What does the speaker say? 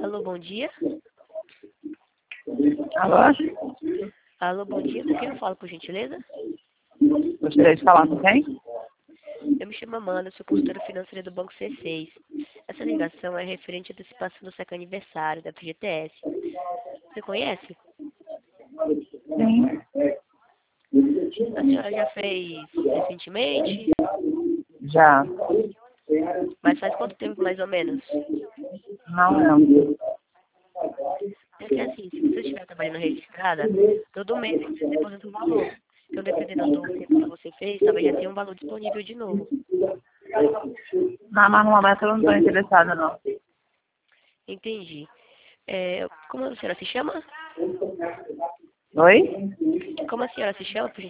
Alô, bom dia. Alô? Alô, bom dia. Com quem eu falo, por gentileza? Gostaria de falar com quem? Eu me chamo Amanda, sou consultora financeira do Banco C6. Essa ligação é referente à antecipação do seu aniversário da FGTS. Você conhece? Sim. A senhora já fez recentemente? Já. Mas faz quanto tempo, mais ou menos? Não lembro. Porque assim, se você estiver trabalhando registrada, todo mês você deposita um valor. Então, dependendo do tempo que você fez, talvez já tenha um valor disponível de novo. Não, mas no momento eu não estou interessada, não. Entendi. Como a senhora se chama? Oi? Como a senhora se chama, por